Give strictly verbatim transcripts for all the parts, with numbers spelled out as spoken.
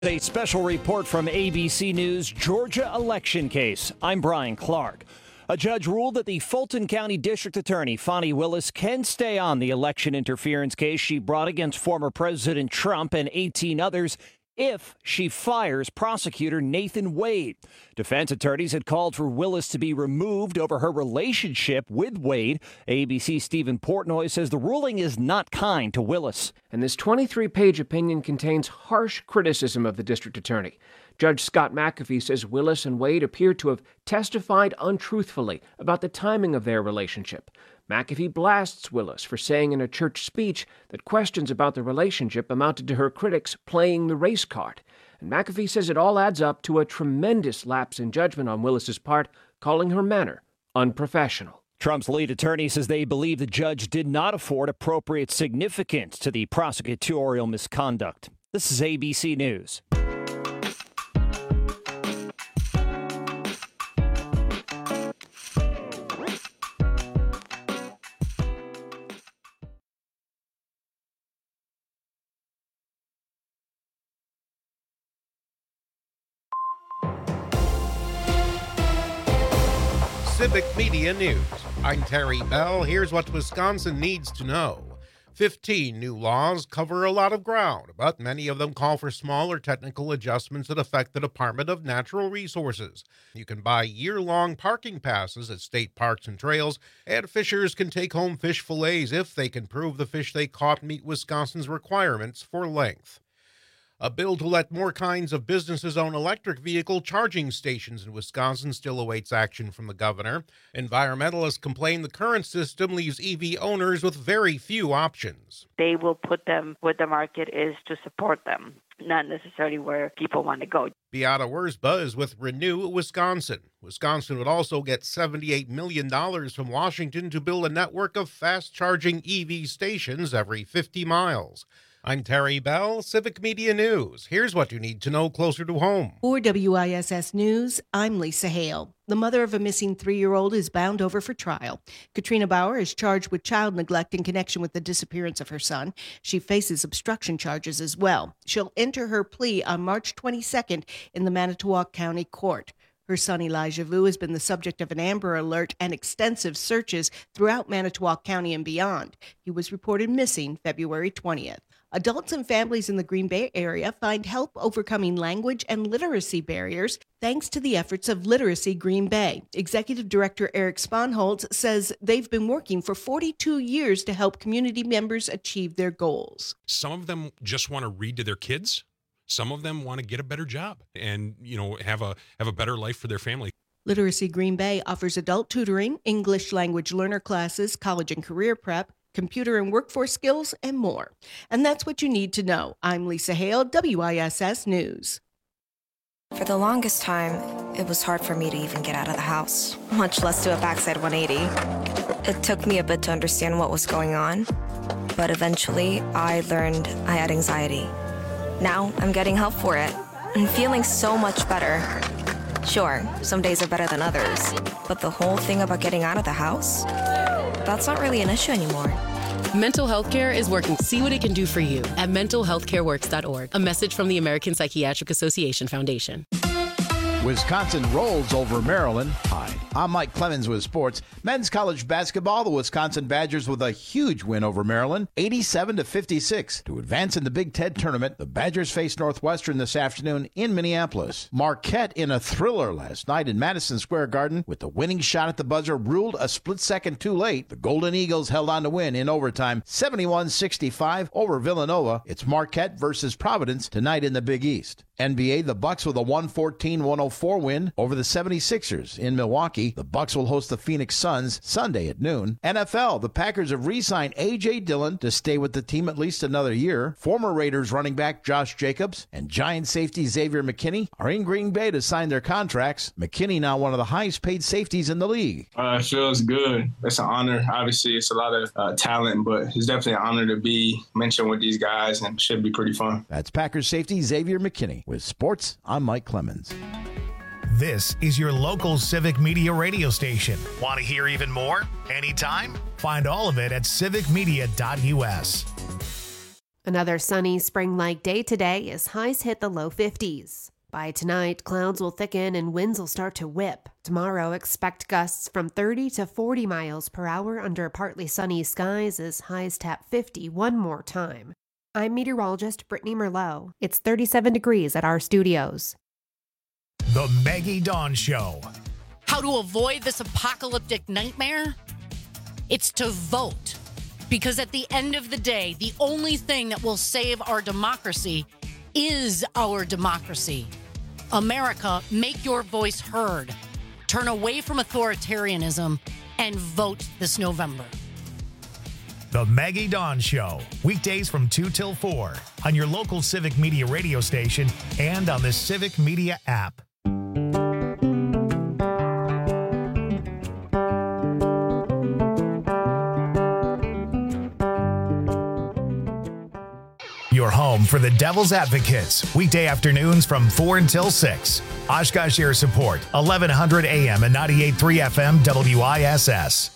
A special report from A B C News Georgia election case. I'm Brian Clark. A judge ruled that the Fulton County District Attorney, Fani Willis, can stay on the election interference case she brought against former President Trump and eighteen others if she fires prosecutor Nathan Wade. Defense attorneys had called for Willis to be removed over her relationship with Wade. A B C's Stephen Portnoy says the ruling is not kind to Willis. And this twenty-three page opinion contains harsh criticism of the district attorney. Judge Scott McAfee says Willis and Wade appear to have testified untruthfully about the timing of their relationship. McAfee blasts Willis for saying in a church speech that questions about the relationship amounted to her critics playing the race card. And McAfee says it all adds up to a tremendous lapse in judgment on Willis's part, calling her manner unprofessional. Trump's lead attorney says they believe the judge did not afford appropriate significance to the prosecutorial misconduct. This is A B C News. Civic Media News. I'm Terry Bell. Here's what Wisconsin needs to know. fifteen new laws cover a lot of ground, but many of them call for smaller technical adjustments that affect the Department of Natural Resources. You can buy year-long parking passes at state parks and trails, and fishers can take home fish fillets if they can prove the fish they caught meet Wisconsin's requirements for length. A bill to let more kinds of businesses own electric vehicle charging stations in Wisconsin still awaits action from the governor. Environmentalists complain the current system leaves E V owners with very few options. They will put them where the market is to support them, not necessarily where people want to go. Beata Wurzba is with Renew Wisconsin. Wisconsin would also get seventy-eight million dollars from Washington to build a network of fast-charging E V stations every fifty miles. I'm Terry Bell, Civic Media News. Here's what you need to know closer to home. For W I S S News, I'm Lisa Hale. The mother of a missing three-year-old is bound over for trial. Katrina Bauer is charged with child neglect in connection with the disappearance of her son. She faces obstruction charges as well. She'll enter her plea on March twenty-second in the Manitowoc County Court. Her son Elijah Vu has been the subject of an Amber Alert and extensive searches throughout Manitowoc County and beyond. He was reported missing February twentieth. Adults and families in the Green Bay area find help overcoming language and literacy barriers thanks to the efforts of Literacy Green Bay. Executive Director Eric Sponholz says they've been working for forty-two years to help community members achieve their goals. Some of them just want to read to their kids. Some of them want to get a better job and, you know, have a have a better life for their family. Literacy Green Bay offers adult tutoring, English language learner classes, college and career prep, computer and workforce skills, and more. And that's what you need to know. I'm Lisa Hale, W I S S News. For the longest time, it was hard for me to even get out of the house, much less do a backside one eighty. It took me a bit to understand what was going on, but eventually I learned I had anxiety. Now I'm getting help for it and feeling so much better. Sure, some days are better than others, but the whole thing about getting out of the house, that's not really an issue anymore. Mental health care is working. See what it can do for you at mental health care works dot org. A message from the American Psychiatric Association Foundation. Wisconsin rolls over Maryland. Hi, I'm Mike Clemens with sports. Men's college basketball, the Wisconsin Badgers with a huge win over Maryland, eighty-seven to fifty-six. To advance in the Big Ten tournament, the Badgers face Northwestern this afternoon in Minneapolis. Marquette in a thriller last night in Madison Square Garden with the winning shot at the buzzer ruled a split second too late. The Golden Eagles held on to win in overtime, seventy-one sixty-five over Villanova. It's Marquette versus Providence tonight in the Big East. N B A, the Bucks with a one fourteen one oh four win over the seventy-sixers in Milwaukee. The Bucks will host the Phoenix Suns Sunday at noon. N F L, the Packers have re-signed A J. Dillon to stay with the team at least another year. Former Raiders running back Josh Jacobs and Giant safety Xavier McKinney are in Green Bay to sign their contracts. McKinney now one of the highest paid safeties in the league. Uh, it feels good. It's an honor. Obviously, it's a lot of uh, talent, but it's definitely an honor to be mentioned with these guys and should be pretty fun. That's Packers safety Xavier McKinney. With sports, I'm Mike Clemens. This is your local Civic Media radio station. Want to hear even more? Anytime? Find all of it at civic media dot u s. Another sunny spring-like day today as highs hit the low fifties. By tonight, clouds will thicken and winds will start to whip. Tomorrow, expect gusts from thirty to forty miles per hour under partly sunny skies as highs tap fifty one more time. I'm meteorologist Brittany Merlot. It's thirty-seven degrees at our studios. The Maggie Dawn Show. How to avoid this apocalyptic nightmare? It's to vote. Because at the end of the day, the only thing that will save our democracy is our democracy. America, make your voice heard. Turn away from authoritarianism and vote this November. The Maggie Dawn Show. Weekdays from two till four on your local Civic Media radio station and on the Civic Media app. Your home for the Devil's Advocates. Weekday afternoons from four until six. Oshkosh Air Support, eleven hundred A M and ninety-eight point three F M W I S S.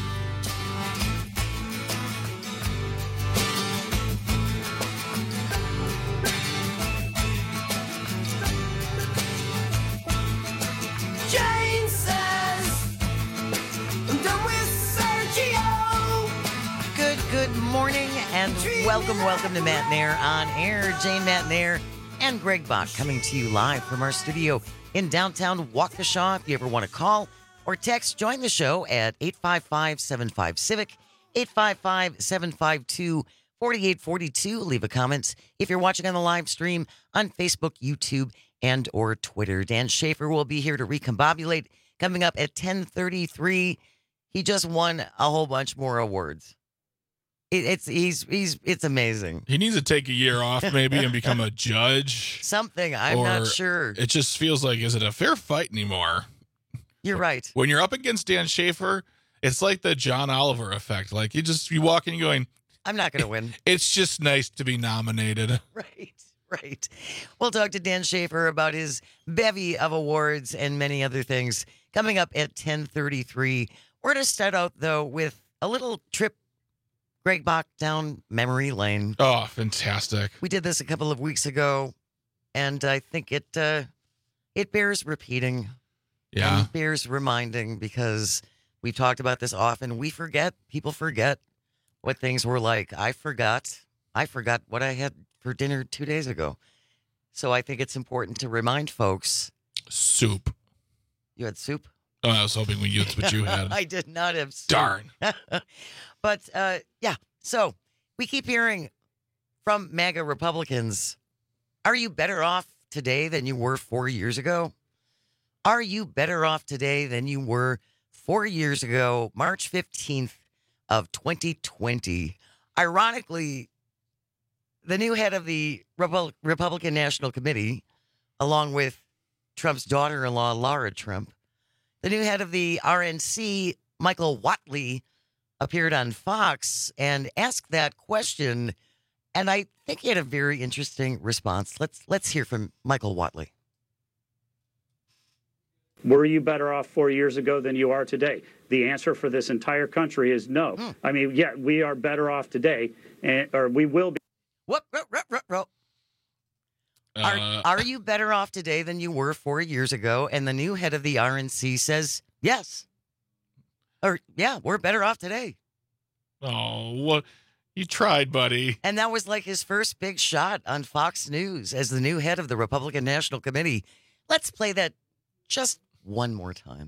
Jane says, I'm done with Sergio. Good, good morning and welcome, welcome to Matt Nair on air. Jane Matt Nair and Greg Bach coming to you live from our studio in downtown Waukesha. If you ever want to call or text, join the show at eight five five, seven five, CIVIC, eight five five, seven five two, four eight four two. Leave a comment if you're watching on the live stream on Facebook, YouTube, and or Twitter. Dan Schaefer will be here to recombobulate coming up at ten thirty-three. He just won a whole bunch more awards. It, it's he's he's it's amazing. He needs to take a year off maybe and become a judge. Something, I'm or not sure. It just feels like, is it a fair fight anymore? You're right. When you're up against Dan Schaefer, it's like the John Oliver effect. Like you just you walk in and you're going, I'm not going to win. It's just nice to be nominated. Right. Right. We'll talk to Dan Schaefer about his bevy of awards and many other things coming up at ten thirty-three. We're going to start out, though, with a little trip, Greg Bach, down memory lane. Oh, fantastic. We did this a couple of weeks ago, and I think it uh, it bears repeating. Yeah. And bears reminding because we've talked about this often. We forget. People forget what things were like. I forgot. I forgot what I had for dinner two days ago. So I think it's important to remind folks. Soup. You had soup? Oh, I was hoping we that's what you had. I did not have soup. Darn. But, uh, yeah, so we keep hearing from MAGA Republicans, are you better off today than you were four years ago? Are you better off today than you were four years ago, March fifteenth of twenty twenty? Ironically, the new head of the Repu- Republican National Committee, along with Trump's daughter-in-law, Laura Trump, the new head of the R N C, Michael Whatley, appeared on Fox and asked that question, and I think he had a very interesting response. Let's let's hear from Michael Whatley. Were you better off four years ago than you are today? The answer for this entire country is no. Hmm. I mean, yeah, we are better off today, and or we will be. What? Ro, ro, ro, ro. Uh, are, are you better off today than you were four years ago? And the new head of the R N C says yes. Or, yeah, we're better off today. Oh, what? You tried, buddy. And that was like his first big shot on Fox News as the new head of the Republican National Committee. Let's play that just one more time.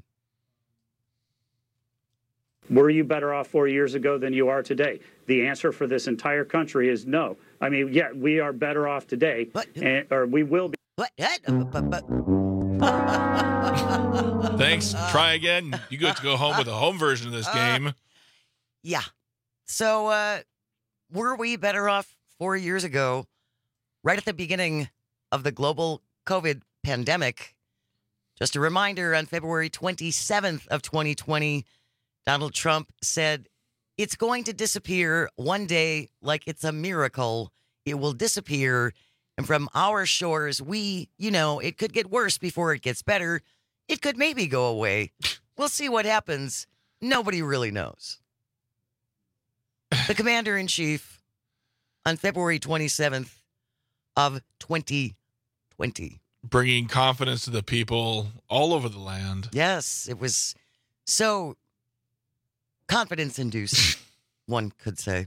Were you better off four years ago than you are today? The answer for this entire country is no. I mean, yeah, we are better off today, and, or we will be. What? Thanks. Try again. You get to go home with a home version of this game. Uh, yeah. So, uh, were we better off four years ago, right at the beginning of the global COVID pandemic? Just a reminder, on February twenty-seventh of twenty twenty, Donald Trump said, it's going to disappear one day like it's a miracle. It will disappear. And from our shores, we, you know, it could get worse before it gets better. It could maybe go away. We'll see what happens. Nobody really knows. The commander-in-chief on February twenty-seventh of twenty twenty. Bringing confidence to the people all over the land. Yes, it was so confidence-inducing, one could say.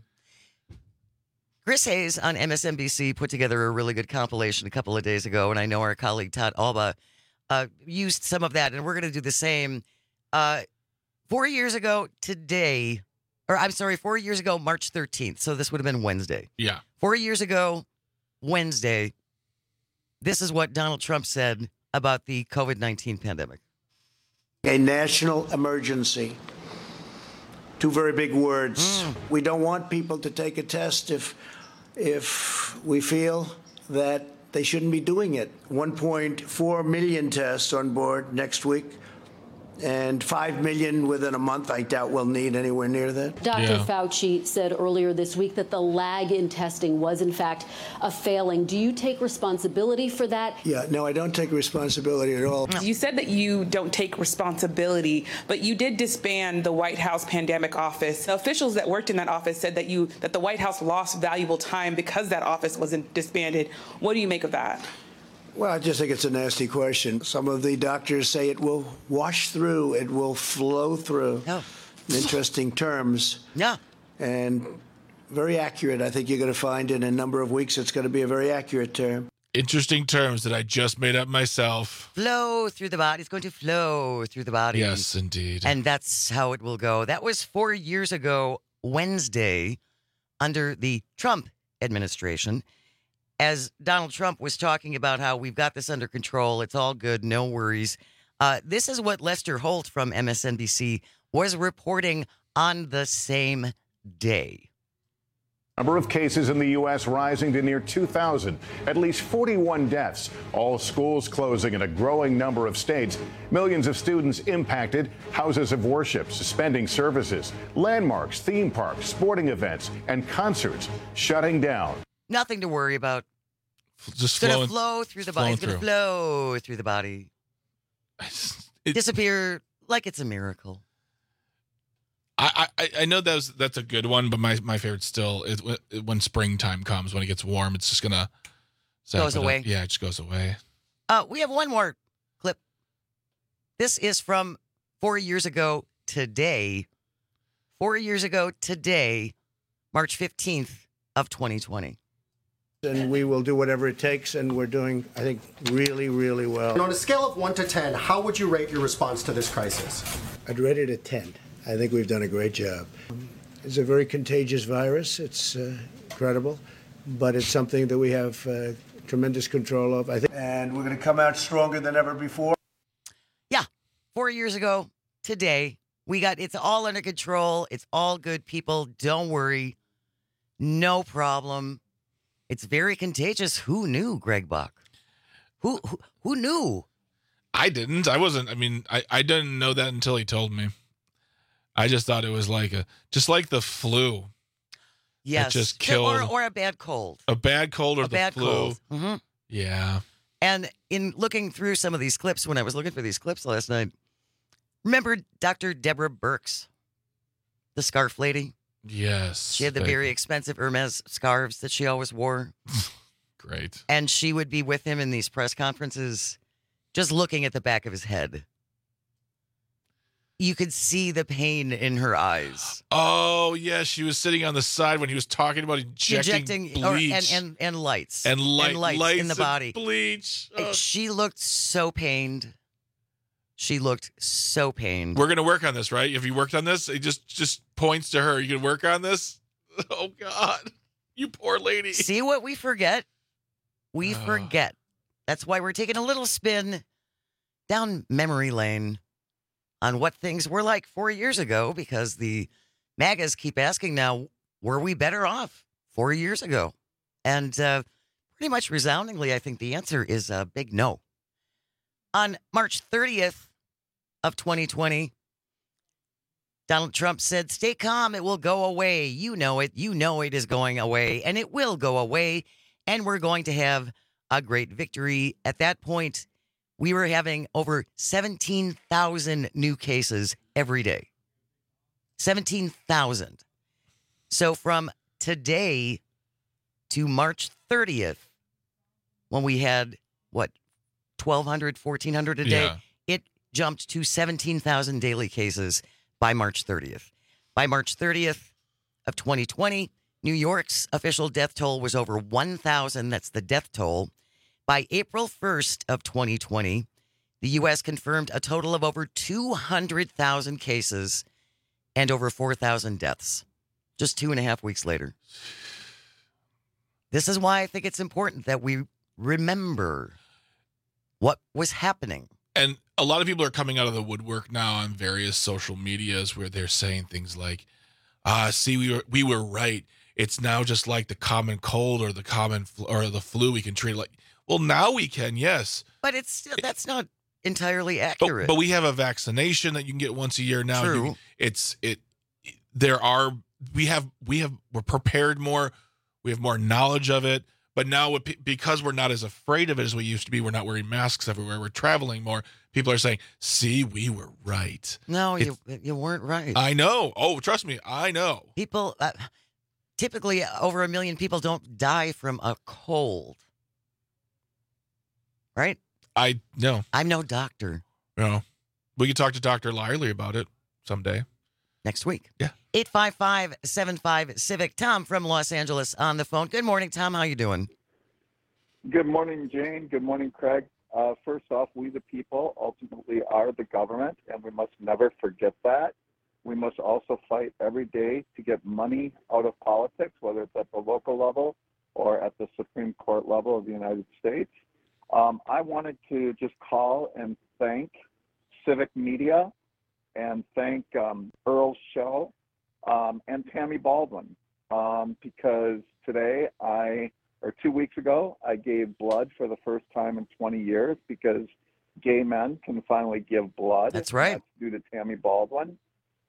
Chris Hayes on M S N B C put together a really good compilation a couple of days ago, and I know our colleague Todd Alba uh, used some of that, and we're going to do the same. Uh, four years ago today, or I'm sorry, four years ago, March thirteenth, so this would have been Wednesday. Yeah. Four years ago, Wednesday, this is what Donald Trump said about the COVID nineteen pandemic. A national emergency. Two very big words. Mm. We don't want people to take a test if if we feel that they shouldn't be doing it. one point four million tests on board next week, and five million within a month. I doubt we'll need anywhere near that. Doctor Yeah. Fauci said earlier this week that the lag in testing was, in fact, a failing. Do you take responsibility for that? Yeah, no, I don't take responsibility at all. You said that you don't take responsibility, but you did disband the White House pandemic office. The officials that worked in that office said that you that the White House lost valuable time because that office wasn't disbanded. What do you make of that? Well, I just think it's a nasty question. Some of the doctors say it will wash through, it will flow through. Oh. Interesting terms. Yeah. And very accurate. I think you're going to find in a number of weeks it's going to be a very accurate term. Interesting terms that I just made up myself. Flow through the body. It's going to flow through the body. Yes, indeed. And that's how it will go. That was four years ago, Wednesday, under the Trump administration, as Donald Trump was talking about how we've got this under control. It's all good. No worries. Uh, this is what Lester Holt from M S N B C was reporting on the same day. Number of cases in the U S rising to near two thousand, at least forty-one deaths, all schools closing in a growing number of states, millions of students impacted, houses of worship suspending services, landmarks, theme parks, sporting events, and concerts shutting down. Nothing to worry about. Just it's going flowing, to flow through the body. It's going to flow through the body. It, Disappear like it's a miracle. I, I, I know that was, that's a good one, but my, my favorite still is when springtime comes, when it gets warm, it's just going to... Goes away. Yeah, it just goes away. Uh, we have one more clip. This is from four years ago today. Four years ago today, March fifteenth of twenty twenty. And we will do whatever it takes, and we're doing, I think, really, really well. And on a scale of one to ten, how would you rate your response to this crisis? I'd rate it a ten. I think we've done a great job. It's a very contagious virus. It's uh, incredible, but it's something that we have uh, tremendous control of, I think. And we're going to come out stronger than ever before. Yeah, four years ago today, we got, it's all under control. It's all good, people. Don't worry. No problem. It's very contagious. Who knew, Greg Buck? Who, who, who knew? I didn't. I wasn't. I mean, I, I didn't know that until he told me. I just thought it was like a, just like the flu. Yes. It just killed. Or, or a bad cold. A bad cold or a the bad flu. Cold. Mm-hmm. Yeah. And in looking through some of these clips, when I was looking for these clips last night, remember Doctor Deborah Birx, the scarf lady? Yes. She had the very expensive Hermes scarves that she always wore. Great. And she would be with him in these press conferences, just looking at the back of his head. You could see the pain in her eyes. Oh, yeah. She was sitting on the side when he was talking about injecting, Injecting or, bleach. and, and, and lights. And, light, and lights, lights in the and body. bleach. Oh. She looked so pained. She looked so pained. We're going to work on this, right? Have you worked on this? It just, just points to her. You can work on this? Oh, God. You poor lady. See what we forget? We Oh. forget. That's why we're taking a little spin down memory lane on what things were like four years ago, because the MAGAs keep asking now, were we better off four years ago? And uh, pretty much resoundingly, I think the answer is a big no. On March thirtieth of twenty twenty, Donald Trump said, stay calm, it will go away. You know it. You know it is going away, and it will go away, and we're going to have a great victory. At that point, we were having over seventeen thousand new cases every day. seventeen thousand. So from today to March thirtieth, when we had, what, twelve hundred, fourteen hundred a day, Yeah. it jumped to seventeen thousand daily cases by March thirtieth. By March thirtieth of twenty twenty, New York's official death toll was over one thousand. That's the death toll. By April first of twenty twenty, the U S confirmed a total of over two hundred thousand cases and over four thousand deaths, just two and a half weeks later. This is why I think it's important that we remember what was happening. And a lot of people are coming out of the woodwork now on various social medias where they're saying things like, ah, see, we were, we were right. It's now just like the common cold or the common fl- or the flu. We can treat it like, well, now we can, yes. But it's still, that's not entirely But, accurate. but we have a vaccination that you can get once a year now. True. You, it's it. There are we have we have we're prepared more. We have more knowledge of it. But now, with, because we're not as afraid of it as we used to be, we're not wearing masks everywhere. We're traveling more. People are saying, "See, we were right." No, It- you you weren't right. I know. Oh, trust me, I know. People, uh, typically over a million people don't die from a cold. Right? I know. I'm no doctor. No. We could talk to Doctor Lyerly about it someday. Next week. Yeah. eight five five, seven five, CIVIC. Tom from Los Angeles on the phone. Good morning, Tom. How you doing? Good morning, Jane. Good morning, Craig. Uh, first off, we the people ultimately are the government, and we must never forget that. We must also fight every day to get money out of politics, whether it's at the local level or at the Supreme Court level of the United States. Um, I wanted to just call and thank Civic Media and thank um, Earl's show um, and Tammy Baldwin um, because today I, or two weeks ago, I gave blood for the first time in twenty years because gay men can finally give blood. That's right. That's due to Tammy Baldwin.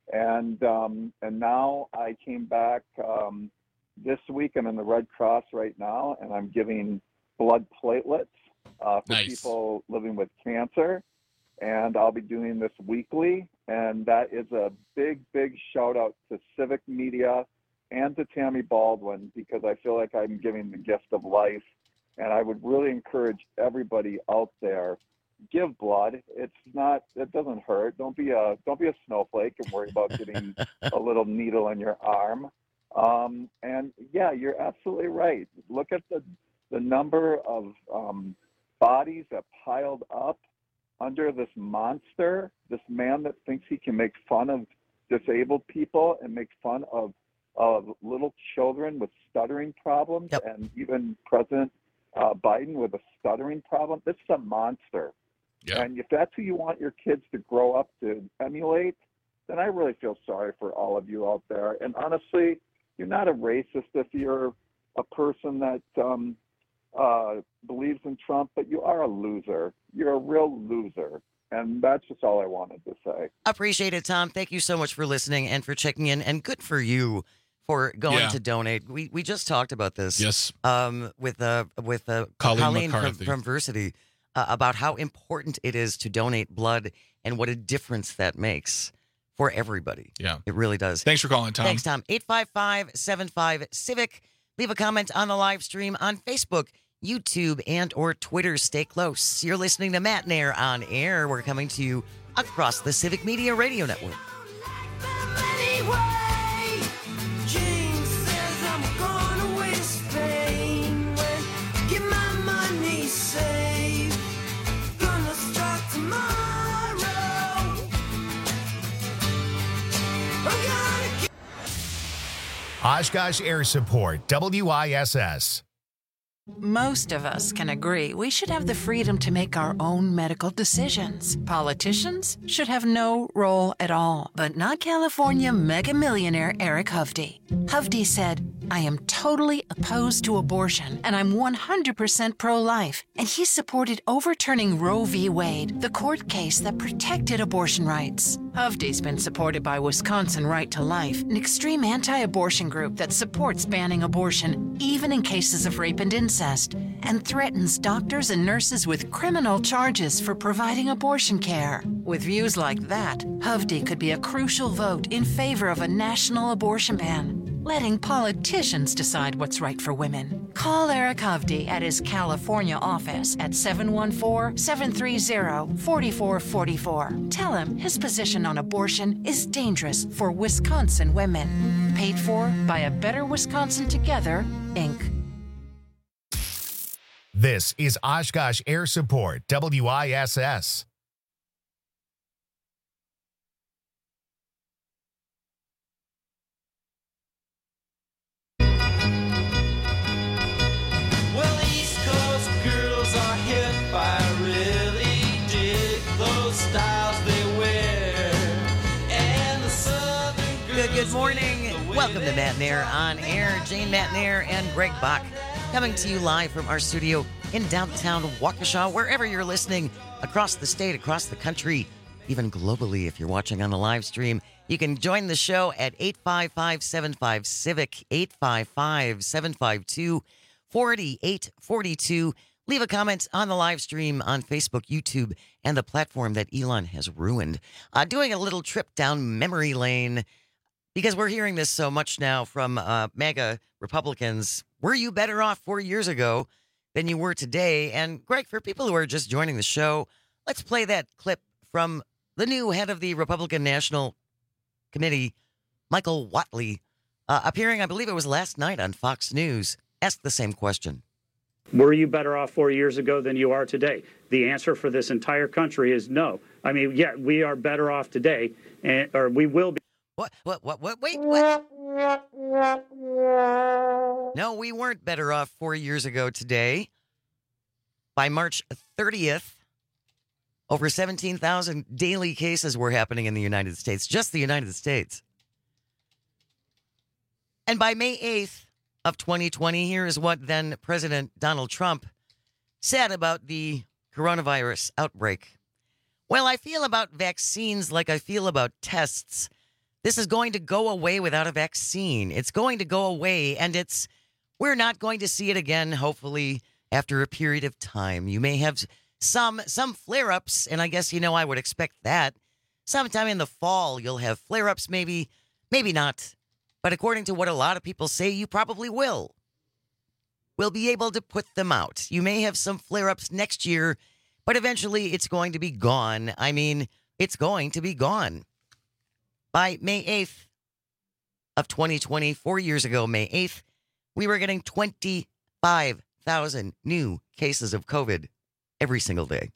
And um, and now I came back um, this week. I'm in the Red Cross right now, and I'm giving blood platelets uh, for Nice. people living with cancer. And I'll be doing this weekly. And that is a big, big shout out to Civic Media and to Tammy Baldwin because I feel like I'm giving the gift of life. And I would really encourage everybody out there, give blood. It's not, it doesn't hurt. Don't be a, don't be a snowflake and worry about getting a little needle in your arm. Um, and yeah, you're absolutely right. Look at the, the number of um, bodies that piled up under this monster, this man that thinks he can make fun of disabled people and make fun of, of little children with stuttering problems, Yep. and even President uh, Biden with a stuttering problem. This is a monster. Yeah. And if that's who you want your kids to grow up to emulate, then I really feel sorry for all of you out there. And honestly, you're not a racist if you're a person that um, uh, believes in Trump, but you are a loser. You're a real loser. And that's just all I wanted to say. Appreciate it, Tom. Thank you so much for listening and for checking in. And good for you for going Yeah. to donate. We we just talked about this. Yes. Um, with uh with uh, Colleen from, McCarthy. from Versity uh, about how important it is to donate blood and what a difference that makes for everybody. Yeah. It really does. Thanks for calling, Tom. Thanks, Tom. eight five five, seven five, CIVIC. Leave a comment on the live stream on Facebook, YouTube, and or Twitter. Stay close. You're listening to Matt Nair on air. We're coming to you across the Civic Media Radio Network. Anyway, Jane says I'm gonna waste Spain when get my money saved. Gonna start tomorrow. I'm gonna get Oshkosh Air Support, W I S S. Most of us can agree we should have the freedom to make our own medical decisions. Politicians should have no role at all, but not California mega millionaire Eric Hovde. Hovde said, I am totally opposed to abortion and I'm one hundred percent pro-life. And he supported overturning Roe v. Wade, the court case that protected abortion rights. Hovde's been supported by Wisconsin Right to Life, an extreme anti-abortion group that supports banning abortion, even in cases of rape and incest, and threatens doctors and nurses with criminal charges for providing abortion care. With views like that, Hovde could be a crucial vote in favor of a national abortion ban, letting politicians decide what's right for women. Call Eric Hovde at his California office at seven one four, seven three zero, four four four four. Tell him his position on abortion is dangerous for Wisconsin women. Paid for by A Better Wisconsin Together, Incorporated. This is Oshkosh Air Support, W I S S. Well, East Coast girls are hip. I really dig those styles they wear. And the Southern girls. Good, good morning. Welcome to Matt Nair on air. Jane Matt Nair and Greg Bach coming to you live from our studio in downtown Waukesha, wherever you're listening across the state, across the country, even globally if you're watching on the live stream. You can join the show at eight five five, seven five, CIVIC, eight five five, seven five two, four eight four two. Leave a comment on the live stream on Facebook, YouTube, and the platform that Elon has ruined. Uh, doing a little trip down memory lane because we're hearing this so much now from uh, MAGA Republicans. Were you better off four years ago than you were today? And Greg, for people who are just joining the show, let's play that clip from the new head of the Republican National Committee, Michael Whatley, uh, appearing, I believe it was last night on Fox News, asked the same question. Were you better off four years ago than you are today? The answer for this entire country is no. I mean, yeah, we are better off today, and or we will be. What? What? What? What? Wait. What? No, we weren't better off four years ago today. By March thirtieth, over seventeen thousand daily cases were happening in the United States, just the United States. And by May eighth of twenty twenty, here is what then President Donald Trump said about the coronavirus outbreak. Well, I feel about vaccines like I feel about tests. This is going to go away without a vaccine. It's going to go away, and it's we're not going to see it again, hopefully, after a period of time. You may have some some flare-ups, and I guess, you know, I would expect that. Sometime in the fall, you'll have flare-ups, maybe, maybe not. But according to what a lot of people say, you probably will. We'll be able to put them out. You may have some flare-ups next year, but eventually it's going to be gone. I mean, it's going to be gone. By May eighth of twenty twenty, four years ago, May eighth, we were getting twenty-five thousand new cases of COVID every single day.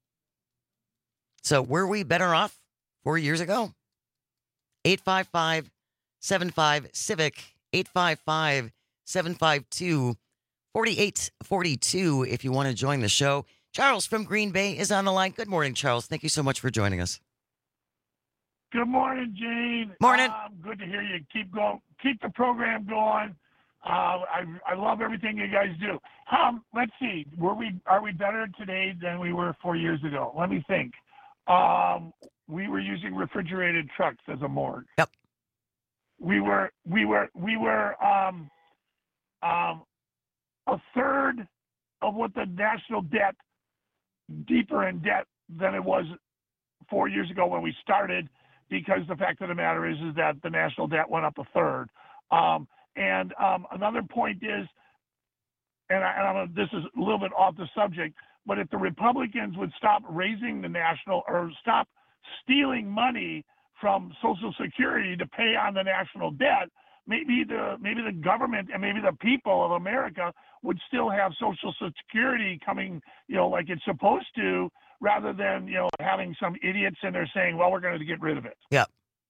So were we better off four years ago? eight five five, seven five, CIVIC, eight five five, seven five two, four eight four two if you want to join the show. Charles from Green Bay is on the line. Good morning, Charles. Thank you so much for joining us. Good morning, Gene. Morning. Um, good to hear you. Keep going. Keep the program going. Uh, I I love everything you guys do. Um, let's see. Were we are we better today than we were four years ago? Let me think. Um, we were using refrigerated trucks as a morgue. Yep. We were we were we were um, um, a third of what the national debt, deeper in debt than it was four years ago when we started. Because the fact of the matter is, is that the national debt went up a third. Um, and um, another point is, and, I, and I'm, this is a little bit off the subject, but if the Republicans would stop raising the national or stop stealing money from Social Security to pay on the national debt, maybe the maybe the government and maybe the people of America would still have Social Security coming, you know, like it's supposed to, rather than, you know, having some idiots in there saying, well, we're going to get rid of it. Yeah.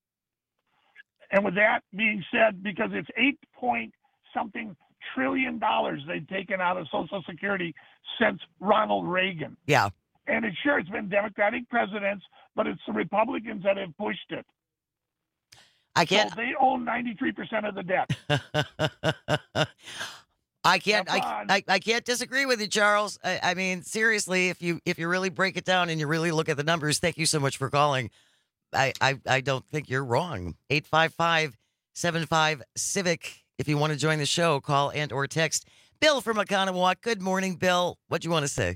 And with that being said, because it's eight point something trillion dollars they've taken out of Social Security since Ronald Reagan. Yeah. And it's sure it's been Democratic presidents, but it's the Republicans that have pushed it. I can't. So they own ninety-three percent of the debt. I can't. I, I I can't disagree with you, Charles. I, I mean, seriously, if you if you really break it down and you really look at the numbers, thank you so much for calling. I I, I don't think you're wrong. eight five five, seven five, CIVIC. If you want to join the show, call and or text. Bill from Oconomowoc. Good morning, Bill. What do you want to say?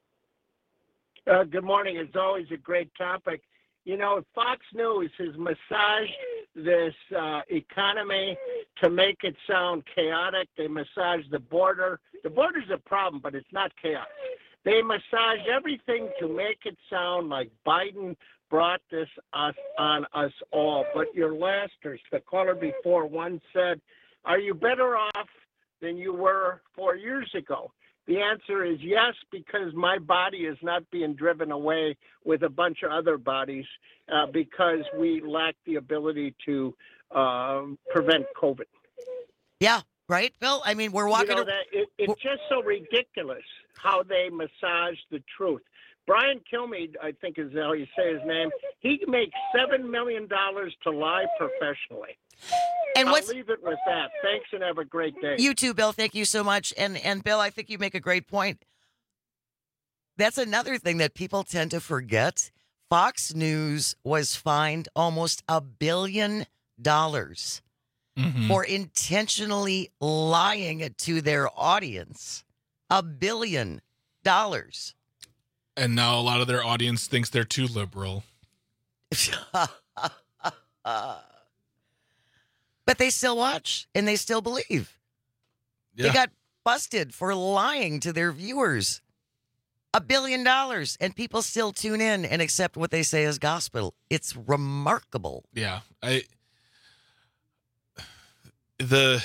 Uh, good morning. It's always a great topic. You know, Fox News has massaged this uh, economy to make it sound chaotic. They massage the border. The border's a problem, but it's not chaos. They massage everything to make it sound like Biden brought this us, on us all. But your lasters, the caller before, one said, are you better off than you were four years ago? The answer is yes, because my body is not being driven away with a bunch of other bodies uh, because we lack the ability to uh, prevent COVID. Yeah, right, Bill? I mean, we're walking... You know, that it, it's just so ridiculous how they massage the truth. Brian Kilmeade, I think is how you say his name, he makes seven million dollars to lie professionally. And I'll what's, leave it with that. Thanks and have a great day. You too, Bill. Thank you so much. And and Bill, I think you make a great point. That's another thing that people tend to forget. Fox News was fined almost a billion dollars mm-hmm. for intentionally lying to their audience. A billion dollars. And now a lot of their audience thinks they're too liberal. But they still watch and they still believe. Yeah. They got busted for lying to their viewers. A billion dollars, and people still tune in and accept what they say as gospel. It's remarkable. Yeah. I the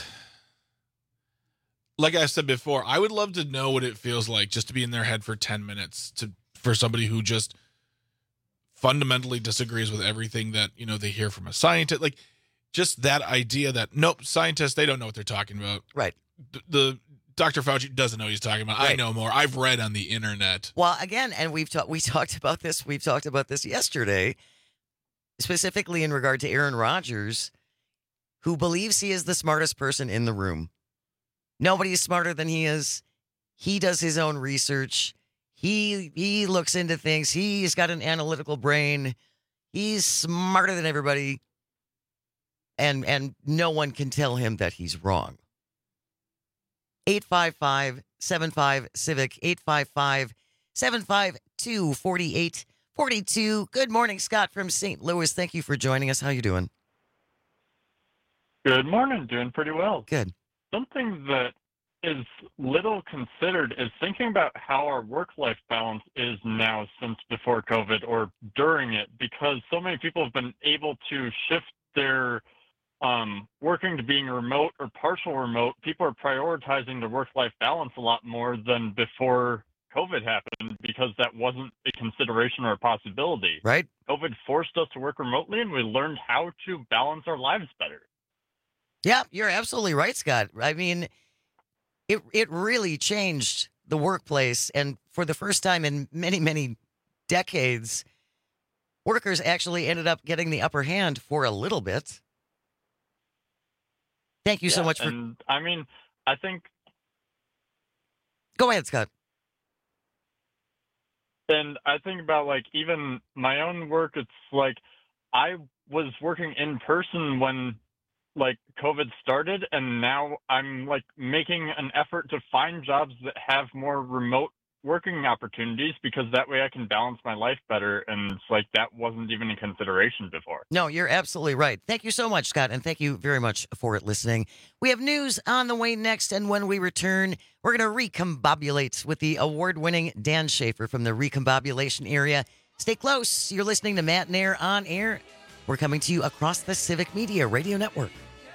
like I said before, I would love to know what it feels like just to be in their head for ten minutes to for somebody who just fundamentally disagrees with everything that, you know, they hear from a scientist. Like, just that idea that, nope, scientists, they don't know what they're talking about. Right. The, the Doctor Fauci doesn't know what he's talking about. Right. I know more. I've read on the internet. Well, again, and we've talked we talked about this. We've talked about this yesterday, specifically in regard to Aaron Rodgers, who believes he is the smartest person in the room. Nobody's smarter than he is. He does his own research. He he looks into things. He's got an analytical brain. He's smarter than everybody. And and no one can tell him that he's wrong. eight five five, seven five, civic, eight five five, seven five two, four eight four two. Good morning, Scott from Saint Louis. Thank you for joining us. How you doing? Good morning. Doing pretty well. Good. Something that is little considered is thinking about how our work-life balance is now since before COVID or during it, because so many people have been able to shift their um, working to being remote or partial remote. People are prioritizing their work-life balance a lot more than before COVID happened because that wasn't a consideration or a possibility. Right. COVID forced us to work remotely, and we learned how to balance our lives better. Yeah, you're absolutely right, Scott. I mean, it it really changed the workplace, and for the first time in many, many decades, workers actually ended up getting the upper hand for a little bit. Thank you yeah, so much for... And, I mean, I think... Go ahead, Scott. And I think about, like, even my own work, it's like I was working in person when... like COVID started, and now I'm like making an effort to find jobs that have more remote working opportunities because that way I can balance my life better. And it's like that wasn't even a consideration before. No, you're absolutely right. Thank you so much, Scott, and thank you very much for listening. We have news on the way next, and when we return, we're going to recombobulate with the award-winning Dan Schaefer from the recombobulation area. Stay close. You're listening to Matt and Air on Air. We're coming to you across the Civic Media Radio Network.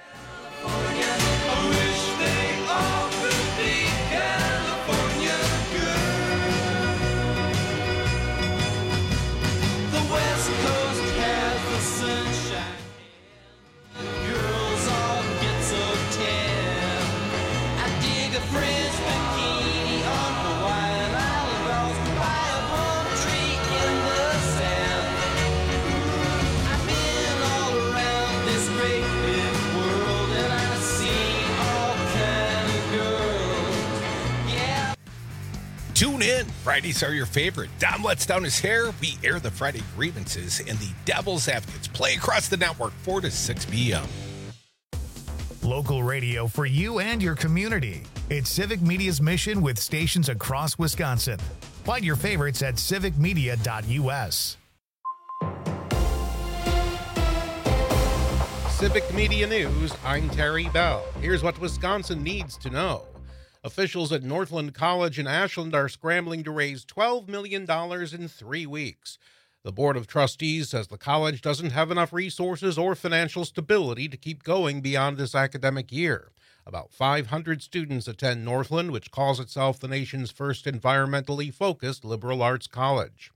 Tune in. Fridays are your favorite. Dom lets down his hair. We air the Friday grievances, and the Devil's Advocates play across the network four to six p.m. Local radio for you and your community. It's Civic Media's mission with stations across Wisconsin. Find your favorites at civic media dot u s. Civic Media News, I'm Terry Bell. Here's what Wisconsin needs to know. Officials at Northland College in Ashland are scrambling to raise twelve million dollars in three weeks. The Board of Trustees says the college doesn't have enough resources or financial stability to keep going beyond this academic year. About five hundred students attend Northland, which calls itself the nation's first environmentally focused liberal arts college.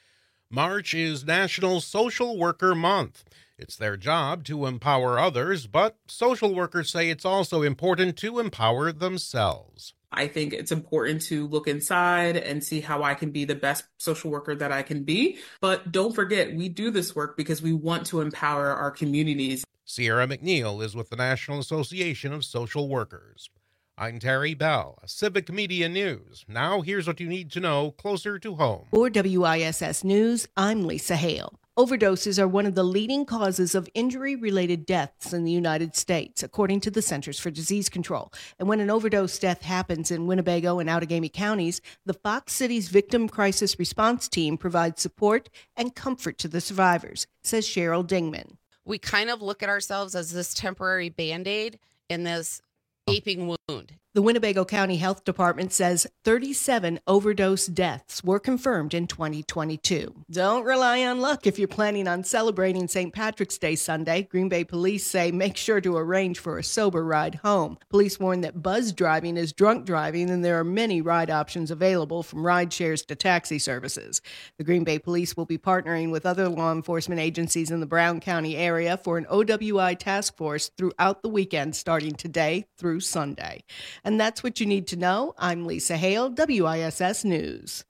March is National Social Worker Month. It's their job to empower others, but social workers say it's also important to empower themselves. I think it's important to look inside and see how I can be the best social worker that I can be. But don't forget, we do this work because we want to empower our communities. Sierra McNeil is with the National Association of Social Workers. I'm Terry Bell, Civic Media News. Now here's what you need to know closer to home. For W I S S News, I'm Lisa Hale. Overdoses are one of the leading causes of injury-related deaths in the United States, according to the Centers for Disease Control. And when an overdose death happens in Winnebago and Outagamie counties, the Fox Cities Victim Crisis Response Team provides support and comfort to the survivors, says Cheryl Dingman. We kind of look at ourselves as this temporary Band-Aid in this gaping wound. The Winnebago County Health Department says thirty-seven overdose deaths were confirmed in twenty twenty-two. Don't rely on luck if you're planning on celebrating Saint Patrick's Day Sunday. Green Bay police say make sure to arrange for a sober ride home. Police warn that buzz driving is drunk driving, and there are many ride options available from ride shares to taxi services. The Green Bay police will be partnering with other law enforcement agencies in the Brown County area for an O W I task force throughout the weekend starting today through Sunday. And that's what you need to know. I'm Lisa Hale, W I S S News.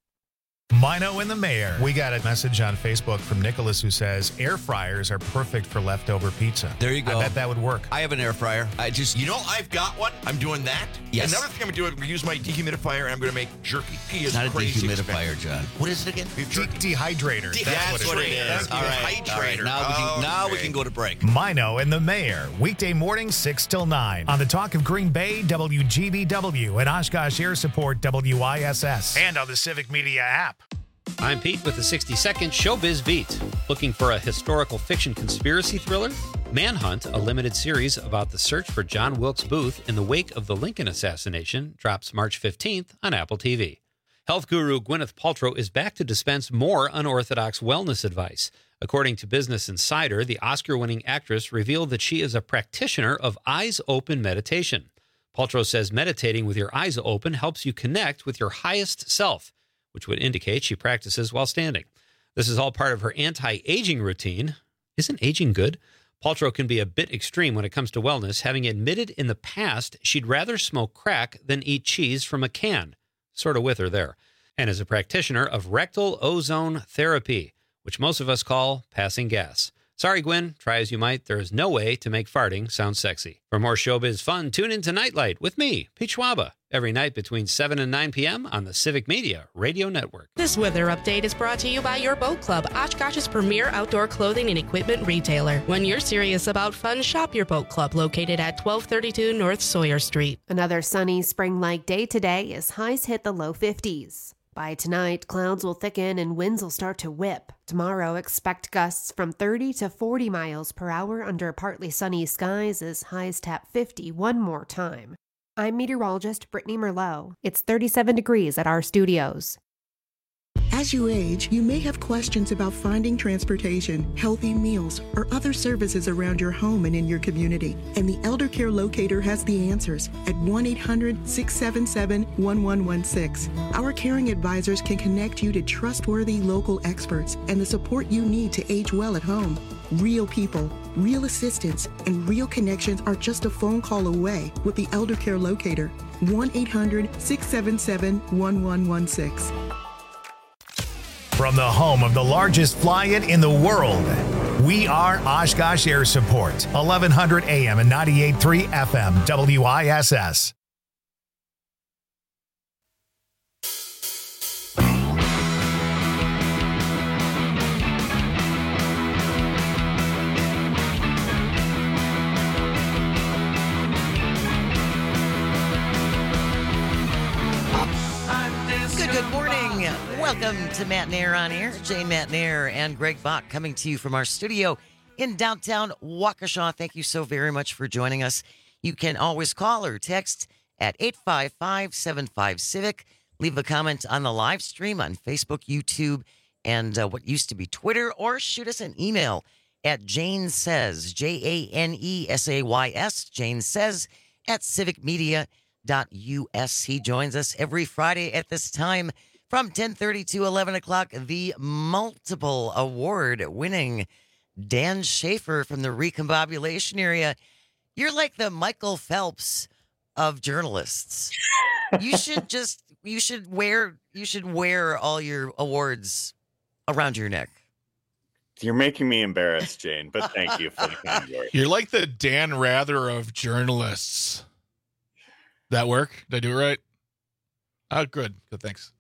Mino and the Mayor. We got a message on Facebook from Nicholas who says air fryers are perfect for leftover pizza. There you go. I bet that would work. I have an air fryer. I just, you know, I've got one. I'm doing that. Yes. Another thing I'm going to do, I'm going to use my dehumidifier, and I'm going to make jerky. He is not a crazy dehumidifier, expensive. John. What is it again? De- dehydrator. De- That's, that's what what it it is. is. All right. All right. Now, we can, now we can go to break. Mino and the Mayor. Weekday morning, six till nine. On the Talk of Green Bay, W G B W, and Oshkosh Air Support, W I S S. And on the Civic Media app. I'm Pete with the sixty second Showbiz Beat. Looking for a historical fiction conspiracy thriller? Manhunt, a limited series about the search for John Wilkes Booth in the wake of the Lincoln assassination, drops March fifteenth on Apple T V. Health guru Gwyneth Paltrow is back to dispense more unorthodox wellness advice. According to Business Insider, the Oscar-winning actress revealed that she is a practitioner of eyes-open meditation. Paltrow says meditating with your eyes open helps you connect with your highest self, which would indicate she practices while standing. This is all part of her anti-aging routine. Isn't aging good? Paltrow can be a bit extreme when it comes to wellness, having admitted in the past she'd rather smoke crack than eat cheese from a can. Sort of with her there. And is a practitioner of rectal ozone therapy, which most of us call passing gas. Sorry, Gwen, try as you might, there is no way to make farting sound sexy. For more showbiz fun, tune in to Nightlight with me, Pete Schwaba, every night between seven and nine p.m. on the Civic Media Radio Network. This weather update is brought to you by Your Boat Club, Oshkosh's premier outdoor clothing and equipment retailer. When you're serious about fun, shop Your Boat Club, located at twelve thirty-two North Sawyer Street. Another sunny spring-like day today as highs hit the low fifties. By tonight, clouds will thicken and winds will start to whip. Tomorrow, expect gusts from thirty to forty miles per hour under partly sunny skies as highs tap fifty one more time. I'm meteorologist Brittany Merlot. It's thirty-seven degrees at our studios. As you age, you may have questions about finding transportation, healthy meals, or other services around your home and in your community. And the Elder Care Locator has the answers at one eight hundred, six seven seven, one one one six. Our caring advisors can connect you to trustworthy local experts and the support you need to age well at home. Real people, real assistance, and real connections are just a phone call away with the Elder Care Locator. one eight hundred, six seven seven, one one one six. From the home of the largest fly-in in the world, we are Oshkosh Air Support, eleven hundred A M and ninety-eight point three F M, W I S S. Good, good morning. Welcome to Matt Nair on Air. Jane Matt Nair and Greg Bach coming to you from our studio in downtown Waukesha. Thank you so very much for joining us. You can always call or text at eight five five, seven five, Civic. Leave a comment on the live stream on Facebook, YouTube, and uh, what used to be Twitter, or shoot us an email at Jane Says, J A N E S A Y S, Jane Says, at civic media dot U S. He joins us every Friday at this time from ten thirty to eleven o'clock. The multiple award-winning Dan Schaefer from the recombobulation area. You're like the Michael Phelps of journalists. You should just you should wear you should wear all your awards around your neck. You're making me embarrassed, Jane, but thank you for the kind word. You're like the Dan Rather of journalists. That work? Did I do it right? Oh, good. Good, thanks.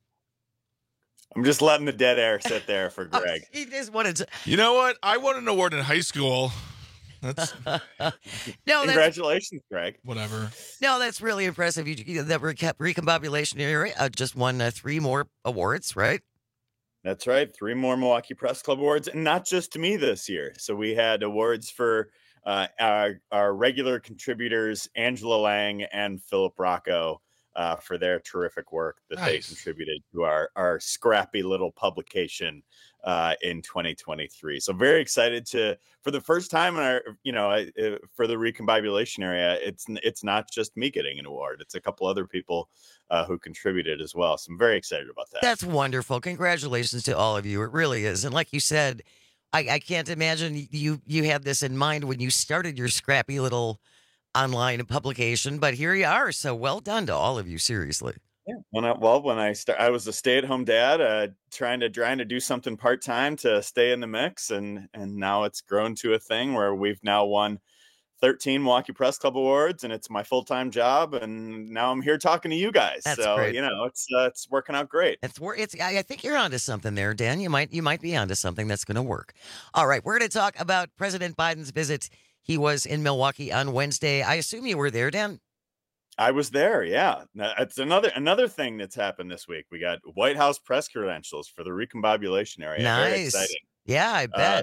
I'm just letting the dead air sit there for Greg. He just wanted to. You know what? I won an award in high school. That's no, congratulations, Greg. Whatever. No, that's really impressive. You, you that recap recombobulation area uh, just won uh, three more awards, right? That's right. Three more Milwaukee Press Club awards, and not just to me this year. So we had awards for uh, our, our regular contributors, Angela Lang and Philip Rocco, uh, for their terrific work that nice. they contributed to our, our scrappy little publication uh, in twenty twenty-three. So very excited to, for the first time in our, you know, uh, for the recombobulation area, it's it's not just me getting an award. It's a couple other people uh, who contributed as well. So I'm very excited about that. That's wonderful. Congratulations to all of you. It really is. And like you said, I, I can't imagine you you had this in mind when you started your scrappy little online publication, but here you are. So well done to all of you. Seriously. Yeah. When I, well, when I start, I was a stay-at-home dad, uh, trying to trying to do something part-time to stay in the mix, and and now it's grown to a thing where we've now won thirteen Milwaukee Press Club awards, and it's my full-time job, and now I'm here talking to you guys. That's so great. You know, it's uh, it's working out great. It's it's. I I think you're onto something there, Dan. You might you might be onto something that's going to work. All right, we're going to talk about President Biden's visit. He was in Milwaukee on Wednesday. I assume you were there, Dan. I was there, yeah. It's another another thing that's happened this week. We got White House press credentials for the recombobulation area. Nice. Very exciting. Yeah, I bet. Uh,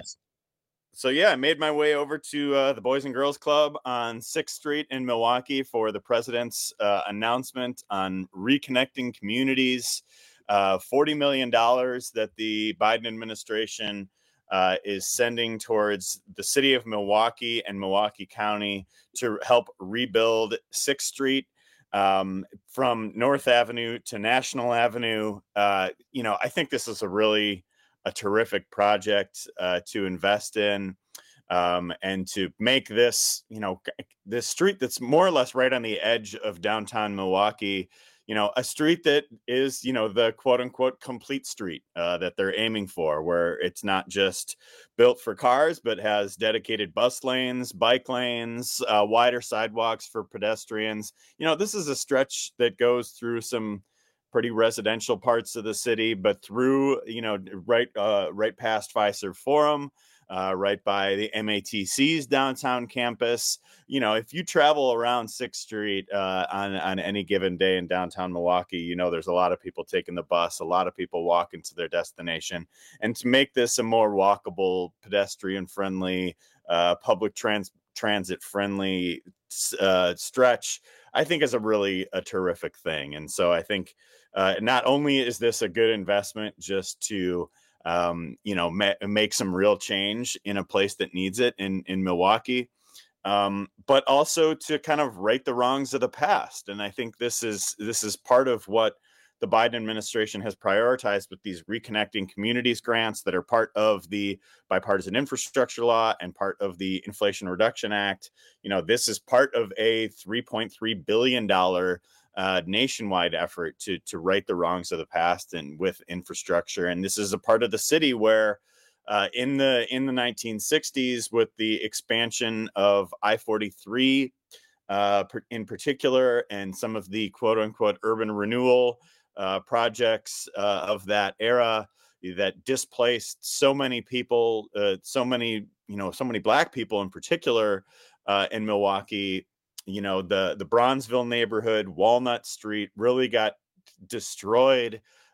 so yeah, I made my way over to uh, the Boys and Girls Club on sixth Street in Milwaukee for the president's uh, announcement on reconnecting communities. Uh, forty million dollars that the Biden administration Uh, is sending towards the city of Milwaukee and Milwaukee County to help rebuild sixth Street um, from North Avenue to National Avenue. Uh, you know, I think this is a really a terrific project uh, to invest in um, and to make this, you know, this street that's more or less right on the edge of downtown Milwaukee, you know, a street that is, you know, the quote unquote complete street uh, that they're aiming for, where it's not just built for cars, but has dedicated bus lanes, bike lanes, uh, wider sidewalks for pedestrians. You know, this is a stretch that goes through some pretty residential parts of the city, but through, you know, right, uh, right past Fiserv Forum, Uh, right by the M A T C's downtown campus. You know, if you travel around sixth Street uh, on, on any given day in downtown Milwaukee, you know, there's a lot of people taking the bus, a lot of people walking to their destination. And to make this a more walkable, pedestrian-friendly, uh, public trans- transit-friendly uh, stretch, I think is a really a terrific thing. And so I think uh, not only is this a good investment just to Um, you know, ma- make some real change in a place that needs it in, in Milwaukee, um, but also to kind of right the wrongs of the past. And I think this is this is part of what the Biden administration has prioritized with these Reconnecting Communities grants that are part of the bipartisan infrastructure law and part of the Inflation Reduction Act. You know, this is part of a three point three billion dollars Uh, nationwide effort to to right the wrongs of the past and with infrastructure. And this is a part of the city where uh, in the in the nineteen sixties, with the expansion of I forty-three uh, in particular, and some of the quote unquote urban renewal uh, projects uh, of that era that displaced so many people, uh, so many, you know, so many Black people in particular uh, in Milwaukee. You know, the, the Bronzeville neighborhood, Walnut Street really got destroyed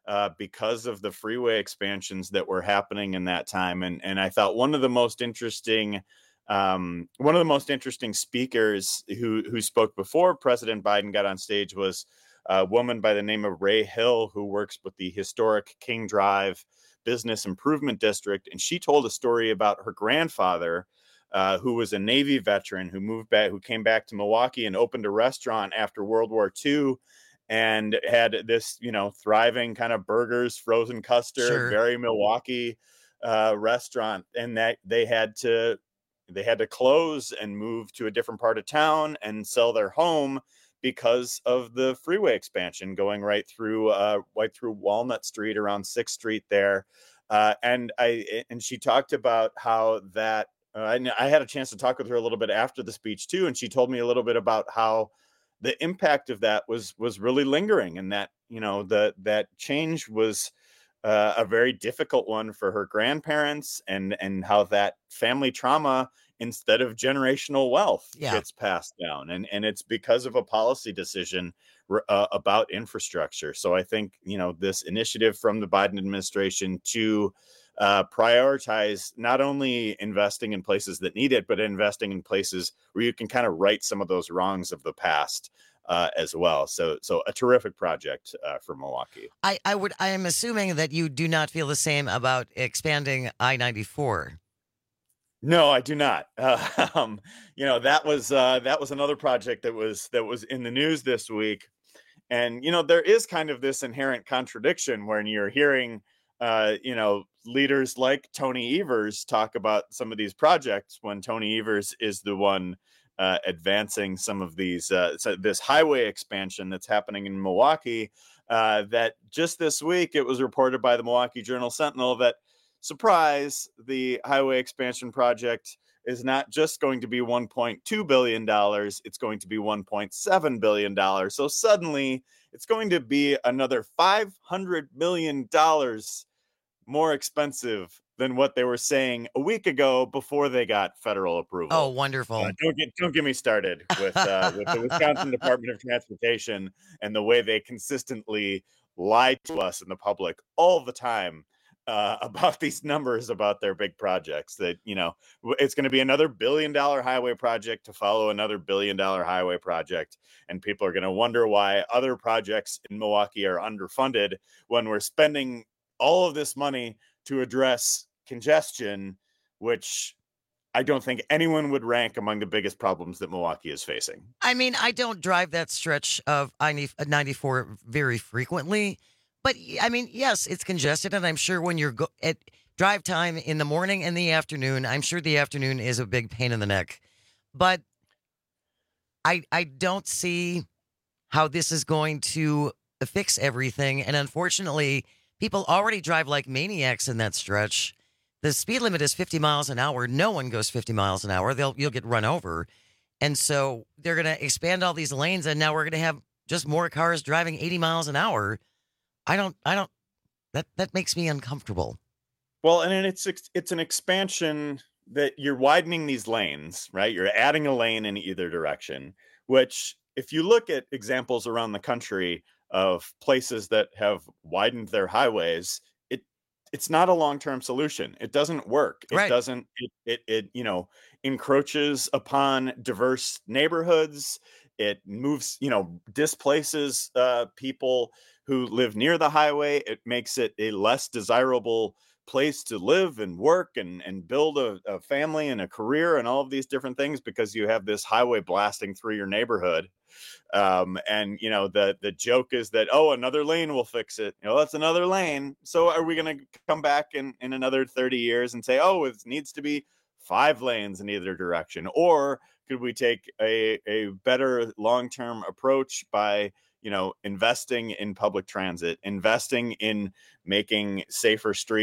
uh, because of the freeway expansions that were happening in that time. And and I thought one of the most interesting um, one of the most interesting speakers who who spoke before President Biden got on stage was a woman by the name of Ray Hill, who works with the historic King Drive Business Improvement District, and she told a story about her grandfather, uh, who was a Navy veteran who moved back, who came back to Milwaukee and opened a restaurant after World War Two. And had this, you know, thriving kind of burgers, frozen custard, Sure. very Milwaukee uh, restaurant, and that they had to they had to close and move to a different part of town and sell their home because of the freeway expansion going right through uh, right through Walnut Street around sixth Street there. Uh, and I and she talked about how that uh, I, I had a chance to talk with her a little bit after the speech too, and she told me a little bit about how the impact of that was was really lingering, and that, you know, the that change was uh, a very difficult one for her grandparents, and and how that family trauma, instead of generational wealth, Yeah. gets passed down, and and it's because of a policy decision uh, about infrastructure. So I think, you know, this initiative from the Biden administration to uh, prioritize not only investing in places that need it, but investing in places where you can kind of right some of those wrongs of the past uh, as well. So, so a terrific project uh, for Milwaukee. I, I would. I am assuming that you do not feel the same about expanding I ninety-four. No, I do not. Uh, um, you know, that was uh, that was another project that was that was in the news this week, and you know, there is kind of this inherent contradiction when you're hearing, uh, you know, leaders like Tony Evers talk about some of these projects when Tony Evers is the one uh, advancing some of these uh, so this highway expansion that's happening in Milwaukee. Uh, that just this week it was reported by the Milwaukee Journal Sentinel that, surprise, the highway expansion project is not just going to be one point two billion dollars, it's going to be one point seven billion dollars. So suddenly it's going to be another five hundred million dollars more expensive than what they were saying a week ago before they got federal approval. Oh, wonderful. Uh, don't get don't get me started with uh, with the Wisconsin Department of Transportation and the way they consistently lie to us and the public all the time uh, about these numbers about their big projects. That, you know, it's going to be another billion dollar highway project to follow another billion dollar highway project, and people are going to wonder why other projects in Milwaukee are underfunded when we're spending all of this money to address congestion, which I don't think anyone would rank among the biggest problems that Milwaukee is facing. I mean, I don't drive that stretch of I ninety-four very frequently, but I mean, yes, it's congested, and I'm sure when you're go- at drive time in the morning and the afternoon, I'm sure the afternoon is a big pain in the neck. But I I don't see how this is going to fix everything, and unfortunately, people already drive like maniacs in that stretch. The speed limit is fifty miles an hour. No one goes fifty miles an hour. They'll you'll get run over. And so they're going to expand all these lanes, and now we're going to have just more cars driving eighty miles an hour. I don't I don't that that makes me uncomfortable. Well, and it's it's an expansion that you're widening these lanes, right? You're adding a lane in either direction, which if you look at examples around the country of places that have widened their highways, it it's not a long-term solution. It doesn't work. It Right. doesn't it, it it you know encroaches upon diverse neighborhoods. It moves, you know, displaces uh, people who live near the highway. It makes it a less desirable place to live and work and and build a, a family and a career and all of these different things because you have this highway blasting through your neighborhood. Um, and you know, the the joke is that, oh, another lane will fix it. You know, that's another lane. So are we going to come back in, in another thirty years and say, oh, it needs to be five lanes in either direction? Or could we take a, a better long-term approach by, you know, investing in public transit, investing in making safer streets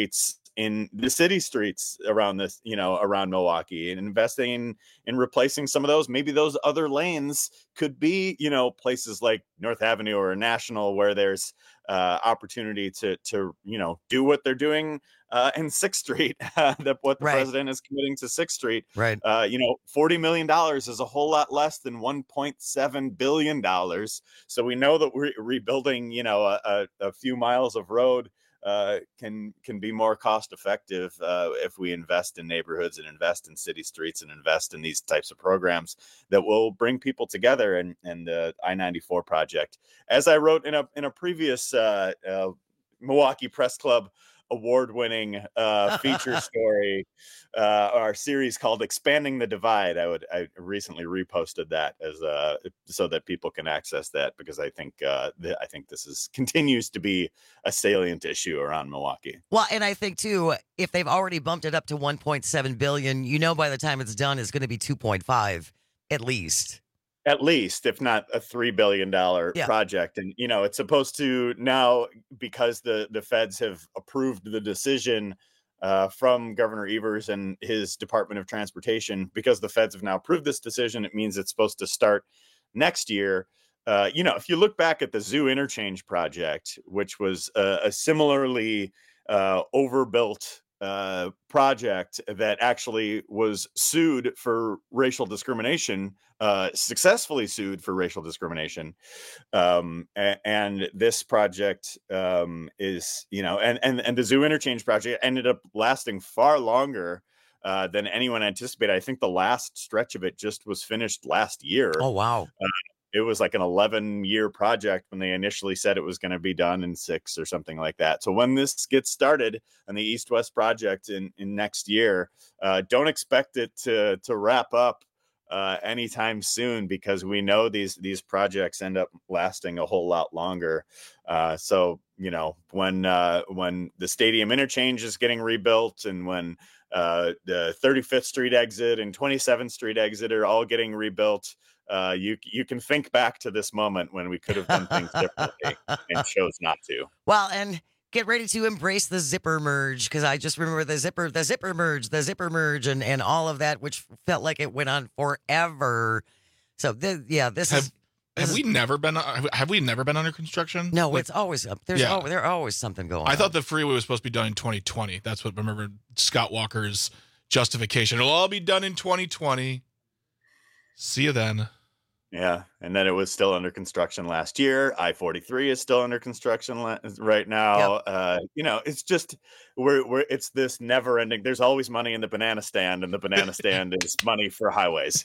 invest in the city streets around this, you know, around Milwaukee, and investing in, in replacing some of those. Maybe those other lanes could be, you know, places like North Avenue or National, where there's uh, opportunity to, to, you know, do what they're doing uh, in sixth Street, uh, that what the Right. president is committing to sixth Street. Right. Uh, you know, forty million dollars is a whole lot less than one point seven billion dollars. So we know that we're rebuilding, you know, a, a, a few miles of road uh, can can be more cost effective uh, if we invest in neighborhoods and invest in city streets and invest in these types of programs that will bring people together. And and the I ninety-four project, as I wrote in a in a previous uh, uh, Milwaukee Press Club award-winning uh, feature story, uh, our series called "Expanding the Divide." I would I recently reposted that as uh, so that people can access that, because I think uh, th- I think this is continues to be a salient issue around Milwaukee. Well, and I think too, if they've already bumped it up to one point seven billion, you know, by the time it's done, it's going to be two point five at least. At least, if not a three billion dollars Yeah. project. And, you know, it's supposed to now, because the, the feds have approved the decision uh, from Governor Evers and his Department of Transportation, because the feds have now approved this decision, it means it's supposed to start next year. Uh, you know, if you look back at the Zoo Interchange project, which was uh, a similarly uh, overbuilt uh, project that actually was sued for racial discrimination, uh, successfully sued for racial discrimination. Um, and, and this project um, is, you know, and, and, and the Zoo Interchange project ended up lasting far longer uh, than anyone anticipated. I think the last stretch of it just was finished last year. Oh, wow. Uh, it was like an eleven year project when they initially said it was going to be done in six or something like that. So when this gets started on the East West project in, in next year, uh, don't expect it to, to wrap up uh, anytime soon, because we know these, these projects end up lasting a whole lot longer. Uh, so, you know, when, uh, when the stadium interchange is getting rebuilt, and when uh, the thirty-fifth Street exit and twenty-seventh Street exit are all getting rebuilt, Uh, you you can think back to this moment when we could have done things differently and chose not to. Well, and get ready to embrace the zipper merge, because I just remember the zipper, the zipper merge, the zipper merge, and, and all of that, which felt like it went on forever. So, th- yeah, this have, is. This have is, we never been? Have we never been under construction? No, Like, it's always up. There's Yeah. al- there's always something going I on. thought the freeway was supposed to be done in twenty twenty. That's what I remember Scott Walker's justification. It'll all be done in twenty twenty. See you then. Yeah, and then it was still under construction last year. I forty-three is still under construction la- right now. Yep. Uh, you know, it's just we're we're it's this never ending. There's always money in the banana stand, and the banana stand is money for highways.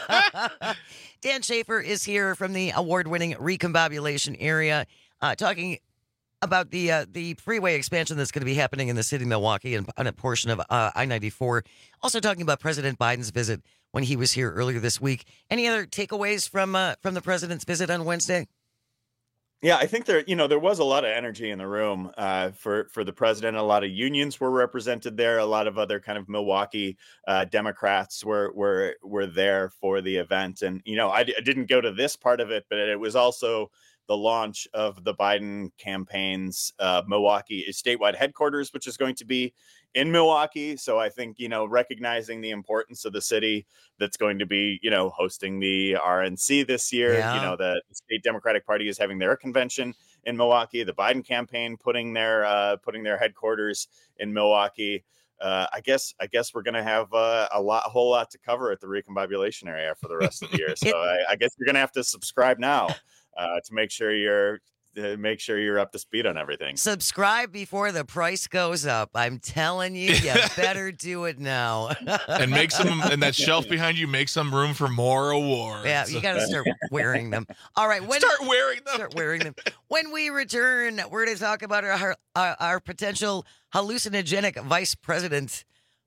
Dan Schaefer is here from the award-winning Recombobulation area, uh, talking about the uh, the freeway expansion that's going to be happening in the city of Milwaukee and on a portion of uh, I ninety-four. Also talking about President Biden's visit when he was here earlier this week. Any other takeaways from uh, from the president's visit on Wednesday? Yeah, I think there, you know, there was a lot of energy in the room uh, for for the president. A lot of unions were represented there. A lot of other kind of Milwaukee uh, Democrats were were were there for the event. And you know, I, d- I didn't go to this part of it, but it was also the launch of the Biden campaign's uh, Milwaukee statewide headquarters, which is going to be in Milwaukee. So I think, you know, recognizing the importance of the city that's going to be, you know, hosting the R N C this year. Yeah. You know, the state Democratic Party is having their convention in Milwaukee. The Biden campaign putting their uh, putting their headquarters in Milwaukee. Uh, I guess I guess we're going to have uh, a lot, a whole lot to cover at the Recombobulation area for the rest of the year. So I, I guess you're going to have to subscribe now uh, to make sure you're to make sure you're up to speed on everything. Subscribe before the price goes up. I'm telling you, you better do it now. And make some, and that shelf behind you, make some room for more awards. Yeah, you got to start wearing them. All right, when, Start wearing them. Start wearing them. When we return, we're going to talk about our, our our potential hallucinogenic vice president.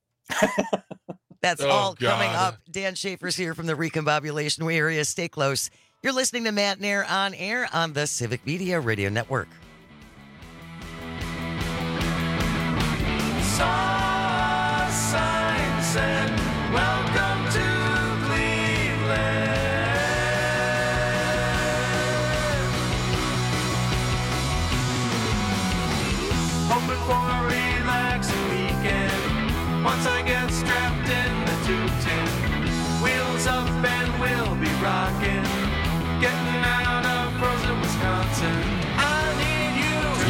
That's Oh, all coming God. up. Dan Schaefer's here from the Recombobulation area. Stay close. You're listening to Matt Nair on air on the Civic Media Radio Network. Star signs and welcome to Cleveland. Hoping for a relaxing weekend.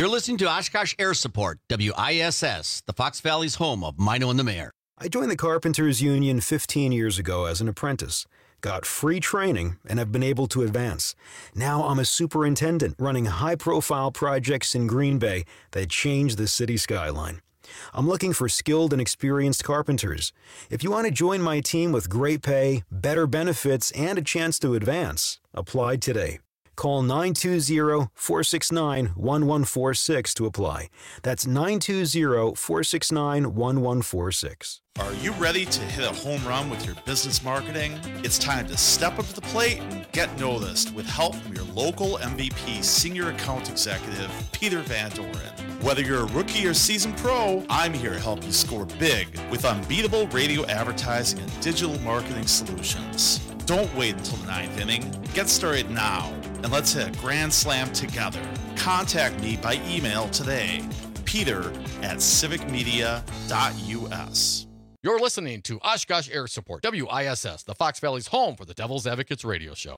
You're listening to Oshkosh Air Support, W I S S, the Fox Valley's home of Mino and the Mayor. I joined the Carpenters Union fifteen years ago as an apprentice, got free training, and have been able to advance. Now I'm a superintendent running high-profile projects in Green Bay that change the city skyline. I'm looking for skilled and experienced carpenters. If you want to join my team with great pay, better benefits, and a chance to advance, apply today. Call nine two zero, four six nine, one one four six to apply. That's nine two zero, four six nine, one one four six. Are you ready to hit a home run with your business marketing? It's time to step up to the plate and get noticed with help from your local M V P Senior Account Executive, Peter Van Doren. Whether you're a rookie or seasoned pro, I'm here to help you score big with unbeatable radio advertising and digital marketing solutions. Don't wait until the ninth inning. Get started now, and let's hit a grand slam together. Contact me by email today, peter at civic media dot u s. You're listening to Oshkosh Air Support, W I S S, the Fox Valley's home for the Devil's Advocates radio show.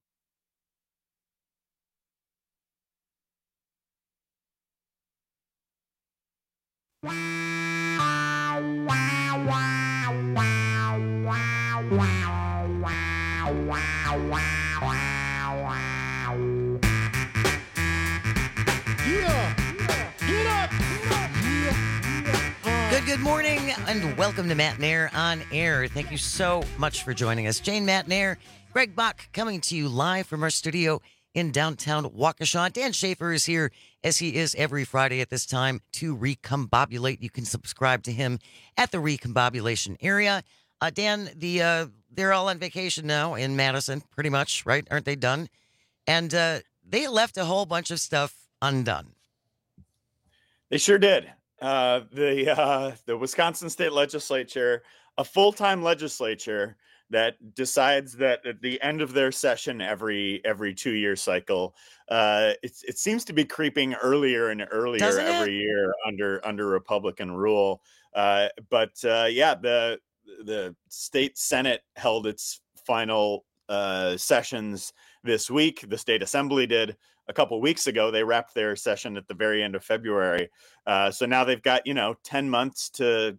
Good, good morning, and welcome to Matt and Air on Air. Thank you so much for joining us. Jane, Matt and Air, Greg Bach coming to you live from our studio in downtown Waukesha. Dan Schaefer is here, as he is every Friday at this time, to Recombobulate. You can subscribe to him at the Recombobulation area. Uh, Dan, the uh, they're all on vacation now in Madison, pretty much, right? Aren't they done? And uh, they left a whole bunch of stuff undone. They sure did. Uh, the uh, the Wisconsin State Legislature, a full-time legislature that decides that at the end of their session every every two-year cycle, uh, it, it seems to be creeping earlier and earlier Doesn't every it? year under under Republican rule. Uh, but uh, yeah, the the state Senate held its final uh, sessions this week. The state assembly did a couple weeks ago. They wrapped their session at the very end of February. Uh, so now they've got, you know, ten months to,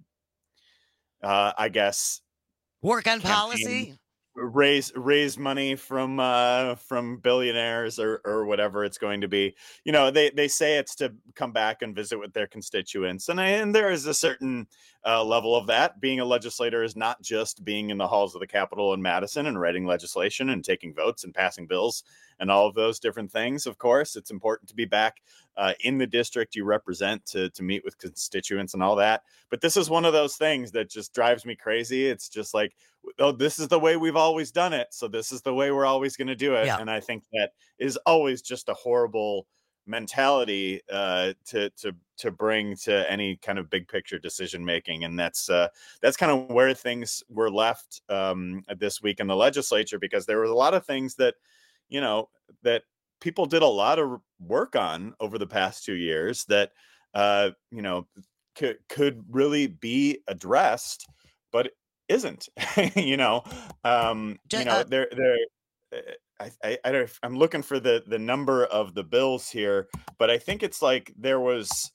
uh, I guess, work on campaign, policy, raise raise money from uh, from billionaires or or whatever it's going to be. You know, they they say it's to come back and visit with their constituents, and and there is a certain uh, level of that. Being a legislator is not just being in the halls of the Capitol in Madison and writing legislation and taking votes and passing bills and all of those different things. Of course, it's important to be back uh, in the district you represent to to meet with constituents and all that. But this is one of those things that just drives me crazy. It's just like, oh, this is the way we've always done it, so this is the way we're always going to do it. Yeah. And I think that is always just a horrible mentality uh, to to to bring to any kind of big picture decision making, and that's uh, that's kind of where things were left um, this week in the legislature, because there was a lot of things that, you know, that people did a lot of work on over the past two years that uh, you know could could really be addressed, but isn't. you know, um, you know, they're they're. I, I, I don't, I'm looking for the, the number of the bills here, but I think it's like there was,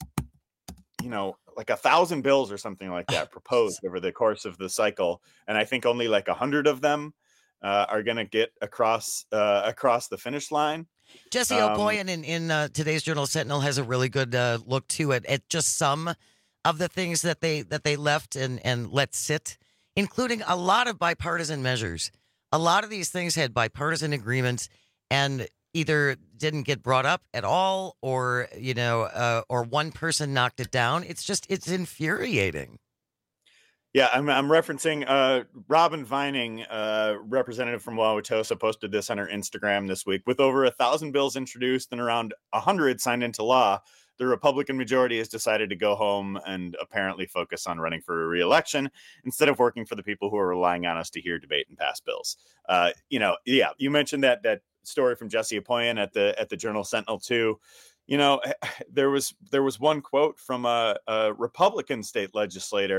you know, like a thousand bills or something like that proposed over the course of the cycle. And I think only like a hundred of them uh, are going to get across uh, across the finish line. Jesse Um, O'Boyan in, in uh, today's Journal Sentinel has a really good uh, look to it at just some of the things that they that they left and, and let sit, including a lot of bipartisan measures. A lot of these things had bipartisan agreements and either didn't get brought up at all, or, you know, uh, or one person knocked it down. It's just, it's infuriating. Yeah, I'm, I'm referencing uh, Robin Vining, uh, representative from Wauwatosa, posted this on her Instagram this week. With over a thousand bills introduced and around a hundred signed into law, the Republican majority has decided to go home and apparently focus on running for a re-election instead of working for the people who are relying on us to hear, debate, and pass bills. Uh, you know, yeah, you mentioned that that story from Jesse O'Boyan at the at the Journal Sentinel too. You know, there was there was one quote from a, a Republican state legislator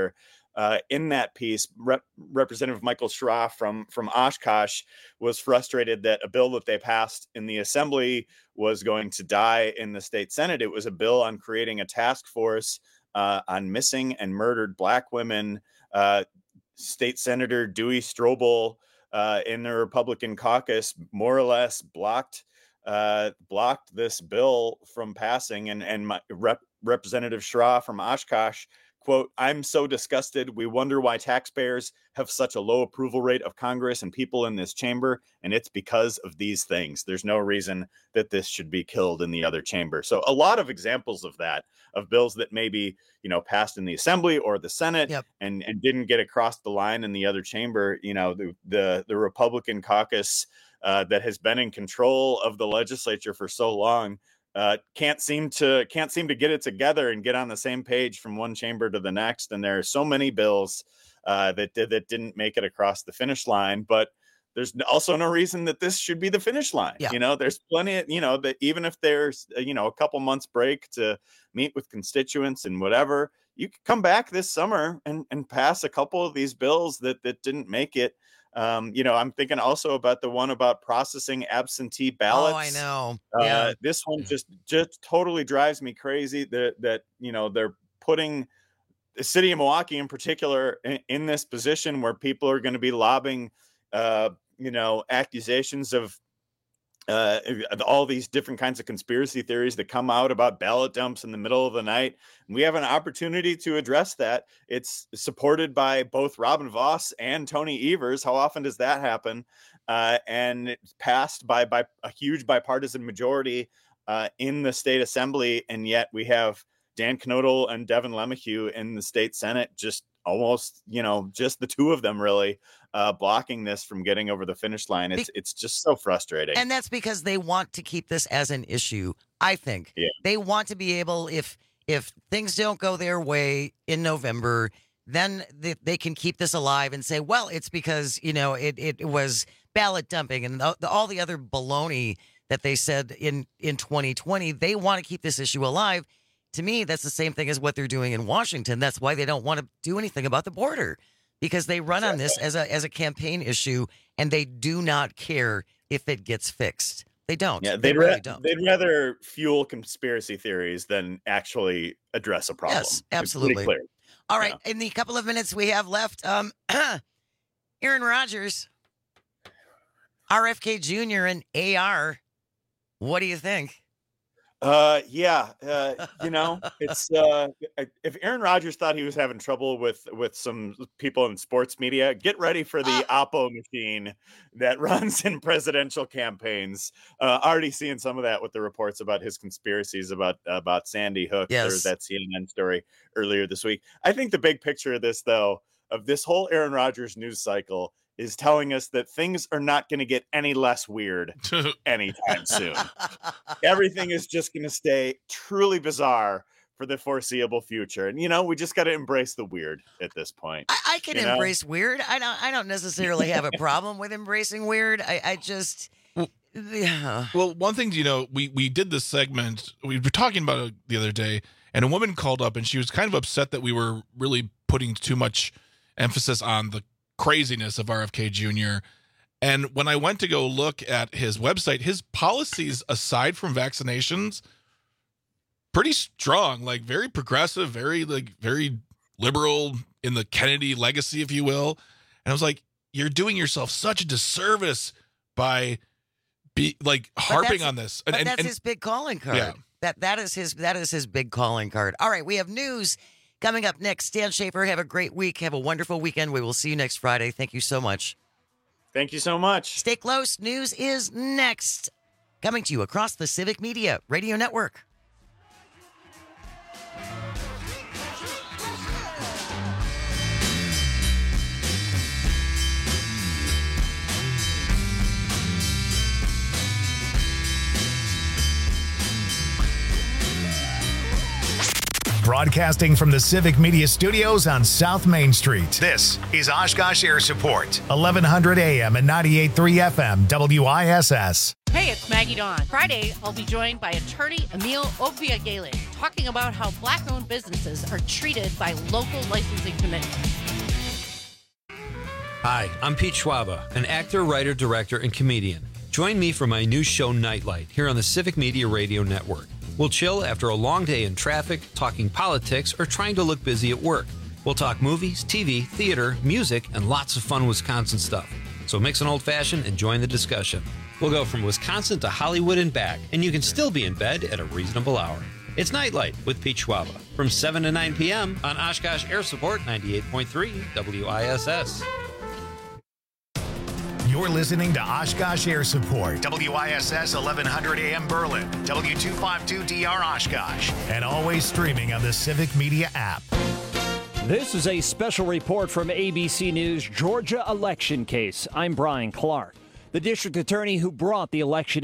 uh, in that piece, Rep- Representative Michael Schroff from, from Oshkosh was frustrated that a bill that they passed in the Assembly was going to die in the state Senate. It was a bill on creating a task force uh, on missing and murdered Black women. Uh, State Senator Dewey Strobel uh, in the Republican caucus more or less blocked uh, blocked this bill from passing. And, and my rep, Representative Schroff from Oshkosh, quote, "I'm so disgusted. We wonder why taxpayers have such a low approval rate of Congress and people in this chamber. And it's because of these things. There's no reason that this should be killed in the other chamber." So a lot of examples of that, of bills that maybe, you know, passed in the Assembly or the Senate yep. and, and didn't get across the line in the other chamber. You know, the, the, the Republican caucus uh, that has been in control of the legislature for so long Uh, can't seem to can't seem to get it together and get on the same page from one chamber to the next. And there are so many bills uh, that did that didn't make it across the finish line. But there's also no reason that this should be the finish line. Yeah. You know, there's plenty of, you know, that even if there's, you know, a couple months break to meet with constituents and whatever, you could come back this summer and, and pass a couple of these bills that that didn't make it. Um, you know, I'm thinking also about the one about processing absentee ballots. Oh, I know. Uh, yeah. This one just just totally drives me crazy that that you know they're putting the city of Milwaukee in particular in, in this position where people are going to be lobbing, uh, you know, accusations of uh, all these different kinds of conspiracy theories that come out about ballot dumps in the middle of the night. And we have an opportunity to address that. It's supported by both Robin Voss and Tony Evers. How often does that happen? Uh, and it's passed by, by a huge bipartisan majority uh, in the state assembly. And yet we have Dan Knodel and Devin Lemachue in the state Senate, just almost, you know, just the two of them really uh, blocking this from getting over the finish line. It's Be- it's just so frustrating. And that's because they want to keep this as an issue. I think yeah. they want to be able, if if things don't go their way in November, then they, they can keep this alive and say, well, it's because, you know, it, it was ballot dumping and the, the, all the other baloney that they said in, in twenty twenty. They want to keep this issue alive. To me, that's the same thing as what they're doing in Washington. That's why they don't want to do anything about the border, because they run on this as a as a campaign issue, and they do not care if it gets fixed. They don't. Yeah, they they'd, really ra- don't. they'd rather fuel conspiracy theories than actually address a problem. Yes, absolutely. It's pretty clear. All right, yeah. In the couple of minutes we have left, um, Aaron Rodgers, R F K Junior, and A R. What do you think? Uh, yeah, uh, you know, it's uh, if Aaron Rodgers thought he was having trouble with with some people in sports media, get ready for the uh, Oppo machine that runs in presidential campaigns. Uh, already seeing some of that with the reports about his conspiracies about about Sandy Hook. Yes. There was that C N N story earlier this week. I think the big picture of this, though, of this whole Aaron Rodgers news cycle, is telling us that things are not going to get any less weird anytime soon. Everything is just going to stay truly bizarre for the foreseeable future. And, you know, we just got to embrace the weird at this point. I, I can embrace know? weird. I don't I don't necessarily have a problem with embracing weird. I, I just... Yeah. Well, one thing, you know, we, we did this segment, we were talking about it the other day, and a woman called up and she was kind of upset that we were really putting too much emphasis on the craziness of R F K Junior And when I went to go look at his website, his policies, aside from vaccinations, pretty strong, like very progressive, very like very liberal in the Kennedy legacy, if you will. And I was like, you're doing yourself such a disservice by be like harping on this. But and, that's and, his big calling card. Yeah. That that is his that is his big calling card. All right, we have news coming up next. Stan Schaefer, have a great week. Have a wonderful weekend. We will see you next Friday. Thank you so much. Thank you so much. Stay close. News is next. Coming to you across the Civic Media Radio Network. Broadcasting from the Civic Media Studios on South Main Street. This is Oshkosh Air Support, eleven hundred A M and ninety-eight point three F M W I S S. Hey, it's Maggie Dawn. Friday, I'll be joined by attorney Emil Obiagele talking about how black-owned businesses are treated by local licensing committees. Hi, I'm Pete Schwaba, an actor, writer, director, and comedian. Join me for my new show, Nightlight, here on the Civic Media Radio Network. We'll chill after a long day in traffic, talking politics, or trying to look busy at work. We'll talk movies, T V, theater, music, and lots of fun Wisconsin stuff. So mix an old-fashioned and join the discussion. We'll go from Wisconsin to Hollywood and back, and you can still be in bed at a reasonable hour. It's Nightlight with Pete Schwaba from seven to nine p.m. on Oshkosh Air Support ninety-eight point three W I S S. You're listening to Oshkosh Air Support, W I S S eleven hundred A M Berlin, W two fifty-two D R Oshkosh, and always streaming on the Civic Media app. This is a special report from A B C News Georgia election case. I'm Brian Clark. The district attorney who brought the election